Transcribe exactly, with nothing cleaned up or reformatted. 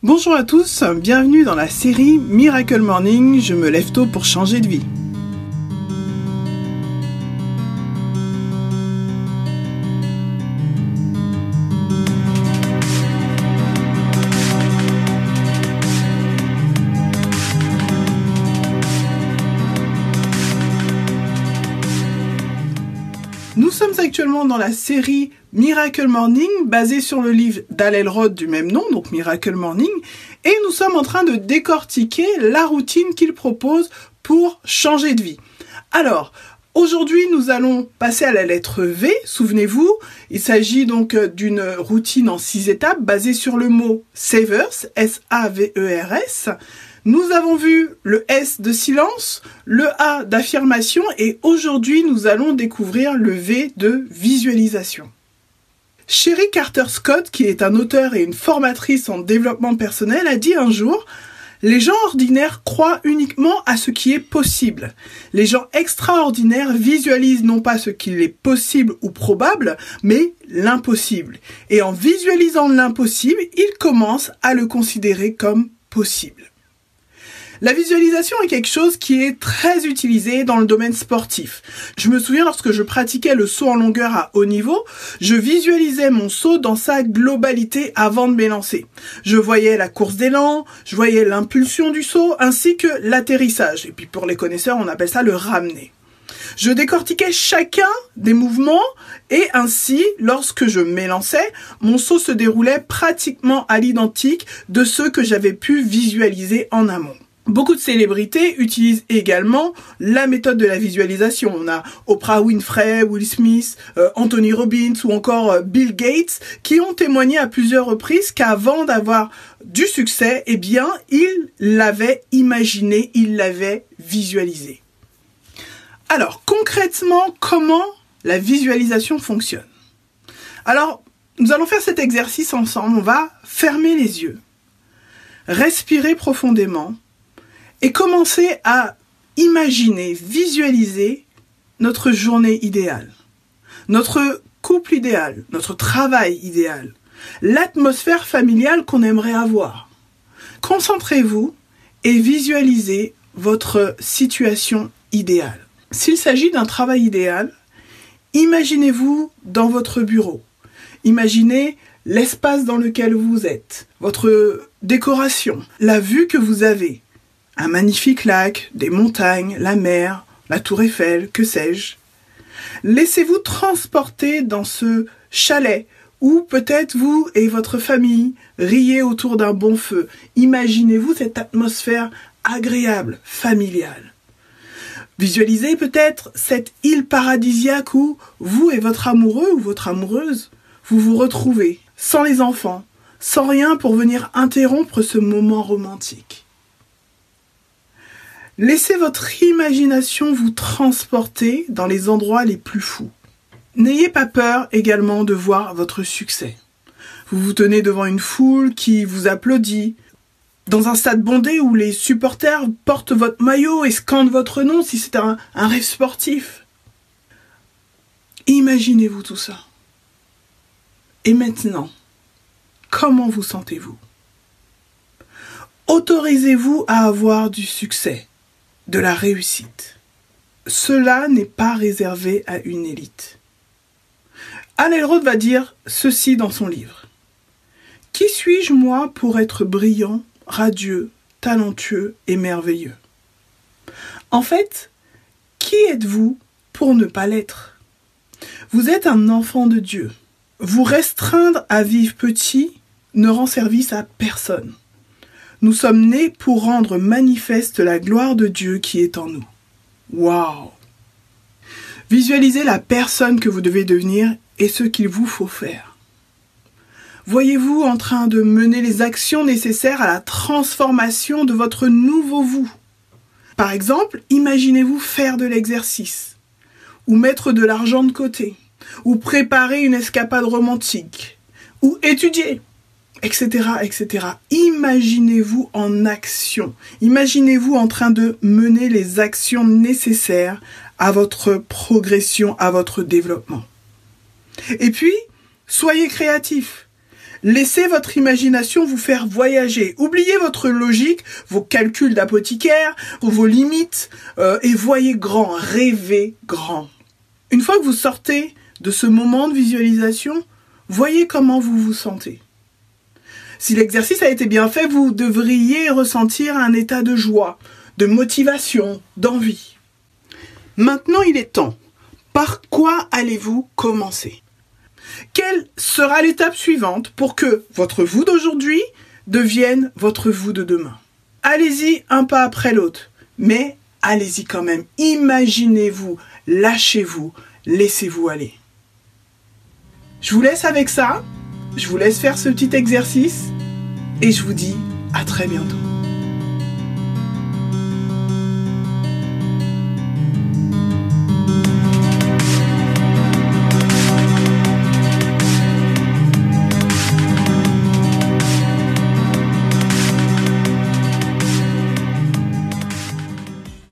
Bonjour à tous, bienvenue dans la série Miracle Morning, je me lève tôt pour changer de vie. Nous sommes actuellement dans la série Miracle Morning, basée sur le livre d'Hal Elrod du même nom, donc Miracle Morning, et nous sommes en train de décortiquer la routine qu'il propose pour changer de vie. Alors, aujourd'hui, nous allons passer à la lettre V, souvenez-vous, il s'agit donc d'une routine en six étapes, basée sur le mot Savers, S A V E R S. Nous avons vu le S de silence, le A d'affirmation et aujourd'hui nous allons découvrir le V de visualisation. Sherry Carter Scott, qui est un auteur et une formatrice en développement personnel, a dit un jour « Les gens ordinaires croient uniquement à ce qui est possible. Les gens extraordinaires visualisent non pas ce qu'il est possible ou probable, mais l'impossible. Et en visualisant l'impossible, ils commencent à le considérer comme possible. » La visualisation est quelque chose qui est très utilisé dans le domaine sportif. Je me souviens lorsque je pratiquais le saut en longueur à haut niveau, je visualisais mon saut dans sa globalité avant de m'élancer. Je voyais la course d'élan, je voyais l'impulsion du saut ainsi que l'atterrissage. Et puis pour les connaisseurs, on appelle ça le ramener. Je décortiquais chacun des mouvements et ainsi, lorsque je m'élançais, mon saut se déroulait pratiquement à l'identique de ceux que j'avais pu visualiser en amont. Beaucoup de célébrités utilisent également la méthode de la visualisation. On a Oprah Winfrey, Will Smith, euh, Anthony Robbins ou encore euh, Bill Gates qui ont témoigné à plusieurs reprises qu'avant d'avoir du succès, eh bien, ils l'avaient imaginé, ils l'avaient visualisé. Alors, concrètement, comment la visualisation fonctionne? Alors, nous allons faire cet exercice ensemble. On va fermer les yeux, respirer profondément, et commencer à imaginer, visualiser notre journée idéale, notre couple idéal, notre travail idéal, l'atmosphère familiale qu'on aimerait avoir. Concentrez-vous et visualisez votre situation idéale. S'il s'agit d'un travail idéal, imaginez-vous dans votre bureau. Imaginez l'espace dans lequel vous êtes, votre décoration, la vue que vous avez. Un magnifique lac, des montagnes, la mer, la tour Eiffel, que sais-je. Laissez-vous transporter dans ce chalet où peut-être vous et votre famille riez autour d'un bon feu. Imaginez-vous cette atmosphère agréable, familiale. Visualisez peut-être cette île paradisiaque où vous et votre amoureux ou votre amoureuse, vous vous retrouvez, sans les enfants, sans rien pour venir interrompre ce moment romantique. Laissez votre imagination vous transporter dans les endroits les plus fous. N'ayez pas peur également de voir votre succès. Vous vous tenez devant une foule qui vous applaudit, dans un stade bondé où les supporters portent votre maillot et scandent votre nom si c'est un, un rêve sportif. Imaginez-vous tout ça. Et maintenant, comment vous sentez-vous? Autorisez-vous à avoir du succès, de la réussite. Cela n'est pas réservé à une élite. Hal Elrod va dire ceci dans son livre. « Qui suis-je moi pour être brillant, radieux, talentueux et merveilleux ?» En fait, qui êtes-vous pour ne pas l'être? Vous êtes un enfant de Dieu. Vous restreindre à vivre petit ne rend service à personne. Nous sommes nés pour rendre manifeste la gloire de Dieu qui est en nous. Waouh! Visualisez la personne que vous devez devenir et ce qu'il vous faut faire. Voyez-vous en train de mener les actions nécessaires à la transformation de votre nouveau vous. Par exemple, imaginez-vous faire de l'exercice, ou mettre de l'argent de côté, ou préparer une escapade romantique, ou étudier, et cetera, et cetera. Imaginez-vous en action. Imaginez-vous en train de mener les actions nécessaires à votre progression, à votre développement. Et puis, soyez créatifs. Laissez votre imagination vous faire voyager. Oubliez votre logique, vos calculs d'apothicaire, vos limites, euh, et voyez grand, rêvez grand. Une fois que vous sortez de ce moment de visualisation, voyez comment vous vous sentez. Si l'exercice a été bien fait, vous devriez ressentir un état de joie, de motivation, d'envie. Maintenant, il est temps. Par quoi allez-vous commencer? Quelle sera l'étape suivante pour que votre vous d'aujourd'hui devienne votre vous de demain? Allez-y un pas après l'autre, mais allez-y quand même. Imaginez-vous, lâchez-vous, laissez-vous aller. Je vous laisse avec ça, je vous laisse faire ce petit exercice et je vous dis à très bientôt.